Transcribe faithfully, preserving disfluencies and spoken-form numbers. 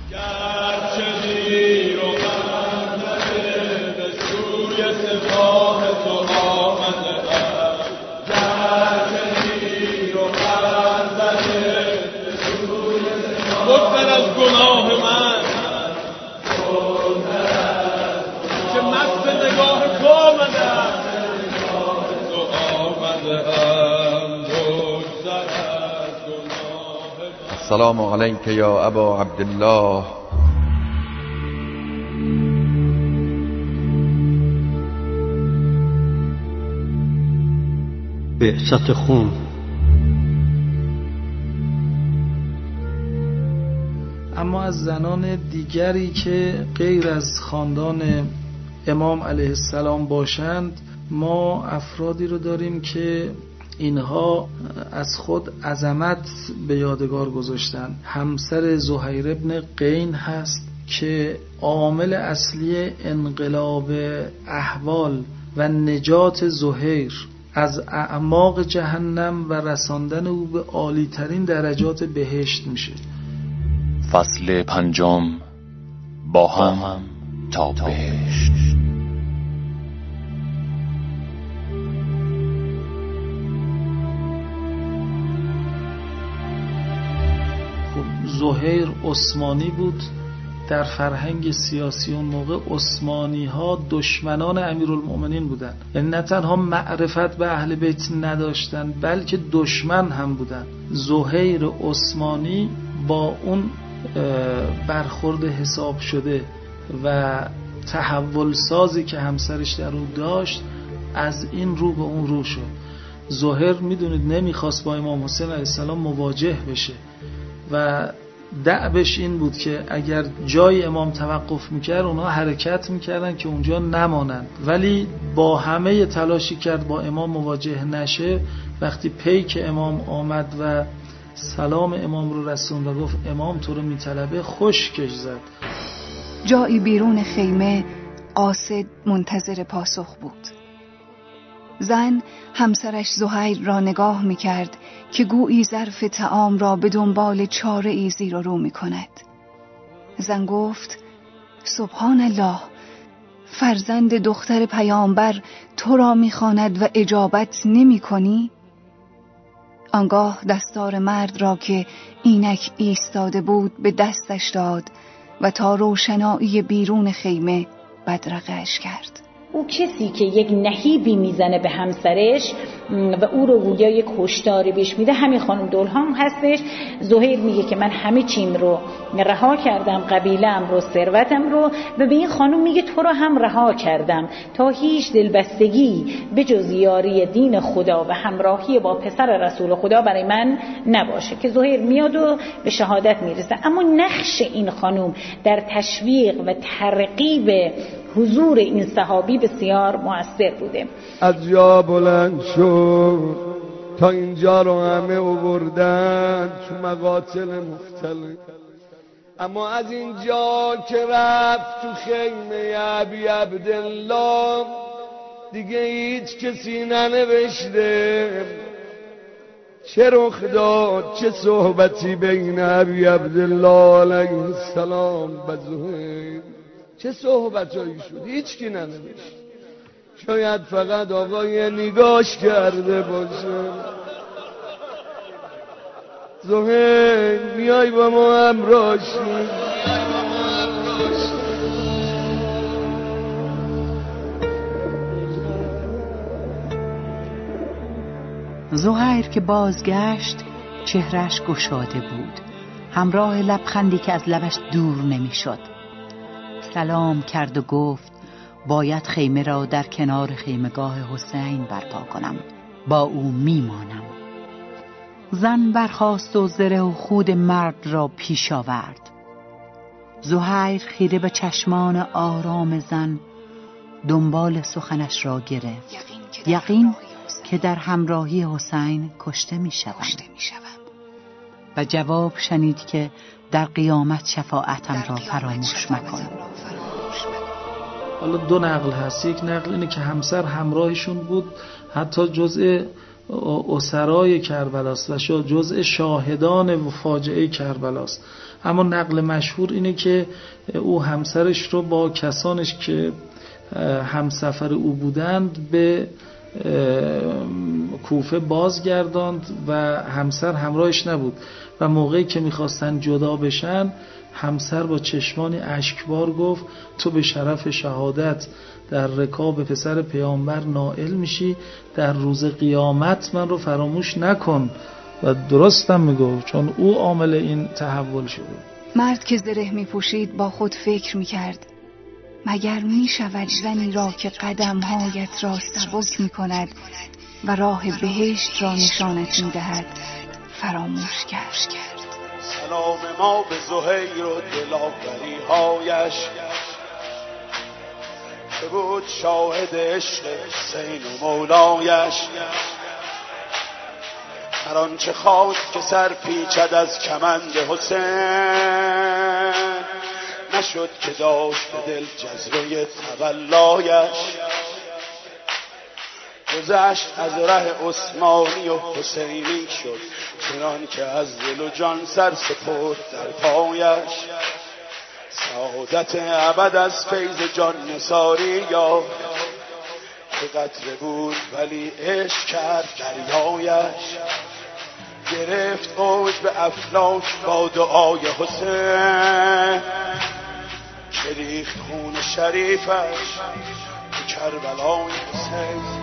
گرچه دیر و خندده به سوی سپاه تو آمده ام، گرچه دیر و خندده به سوی سپاه بگذر از گناه من که مست نگاه تو آمده ام، تو آمده ام بگذر از گناه من. سلام علیک یا ابا عبدالله. بعثت خون. اما از زنان دیگری که غیر از خاندان امام علیه السلام باشند، ما افرادی رو داریم که اینها از خود عظمت به یادگار گذاشتن. همسر زهیر ابن قین هست که عامل اصلی انقلاب احوال و نجات زهیر از اعماق جهنم و رساندن او به عالی ترین درجات بهشت میشه. فصل پنجم، با هم تا بهشت. زهیر عثمانی بود. در فرهنگ سیاسی اون موقع عثمانی ها دشمنان امیرالمؤمنین بودن، یعنی نه تنها معرفت به اهل بیت نداشتن بلکه دشمن هم بودن. زهیر عثمانی با اون برخورد حساب شده و تحول سازی که همسرش در اون داشت، از این رو به اون رو شد. زهیر میدونید نمیخواست با امام حسین علیه السلام مواجه بشه و دعبش این بود که اگر جای امام توقف میکرد اونا حرکت میکردن که اونجا نمانند، ولی با همه تلاشی کرد با امام مواجه نشه. وقتی پیک امام آمد و سلام امام رو رسوند و گفت امام تو رو میطلبه، خشکش زد. جایی بیرون خیمه قاصد منتظر پاسخ بود. زن همسرش زهیر را نگاه می‌کرد که گویی ظرف طعام را به دنبال چاره ای زیر و رو می‌کند. زن گفت سبحان الله، فرزند دختر پیامبر تو را می‌خواند و اجابت نمی‌کنی؟ آنگاه دستار مرد را که اینک ایستاده بود به دستش داد و تا روشنایی بیرون خیمه بدرقه‌اش کرد. او کسی که یک نهیبی میزنه به همسرش و او رو گویا یک هشداری بهش میده، همین خانم دلهام هستش. زهیر میگه که من همه چیم رو رها کردم، قبیله‌ام رو، ثروتم رو، و به این خانم میگه تو رو هم رها کردم تا هیچ دلبستگی به جز یاری دین خدا و همراهی با پسر رسول خدا برای من نباشه. که زهیر میاد و به شهادت میرسه. اما نقش این خانم در تشویق و ترغیب حضور این صحابی بسیار مؤثر بوده. از جا بلند شد تا اینجا رو همه آوردن تو مقاتل مختلف، اما از اینجا که رفت تو خیمه ابی عبدالله دیگه هیچ کسی ننوشته چه رخ داد، چه صحبتی بین ابی عبدالله علیه السلام و زهیر، چه صحبتایی شد، هیچ کی ننوشت. شاید فقط آقای نگاش کرده باشه. زهیر میای با ما همراه شی. زهیر که بازگشت چهرش گشاده بود، همراه لبخندی که از لبش دور نمیشد. سلام کرد و گفت باید خیمه را در کنار خیمگاه حسین برپا کنم، با او میمانم. زن برخاست و زره و خود مرد را پیش آورد. زهیر خیره به چشمان آرام زن دنبال سخنش را گرفت. یقین که در همراهی حسین کشته می شوم. و جواب شنید که در قیامت شفاعتم را فراموش مکن. حالا دو نقل هست. یک نقل اینه که همسر همراهشون بود، حتی جزء اسرای کربلاست و جزء شاهدان فاجعه کربلاست. اما نقل مشهور اینه که او همسرش رو با کسانش که همسفر او بودند به کوفه بازگرداند و همسر همراهش نبود و موقعی که میخواستن جدا بشن همسر با چشمانی اشکبار گفت تو به شرف شهادت در رکاب پسر پیامبر نائل میشی، در روز قیامت من رو فراموش نکن. و درستم میگفت چون او عامل این تحول شده. مرد که زره میپوشید با خود فکر میکرد مگر میشود زنی را که قدمهایت را سبک میکند و راه بهشت را نشانت میدهد فراموش کرد. سلام ما به زهیر و دلاوری هایش که بود شاهد عشق حسین و مولایش. هر آنچه خواست که سر پیچد از کمند حسین نشد که داشت به دل جذبه تولایش. گذشت از ره عثمانی و حسینی شد چنان که از دل و جان سر سپرد در پایش. سعادت ابد از فیض جان نثاری یافت که قطره بود ولی عشق کرد دریایش. گرفت اوج به افلاک با دعای حسین که ریخت خون شریفش به کربلای حسین.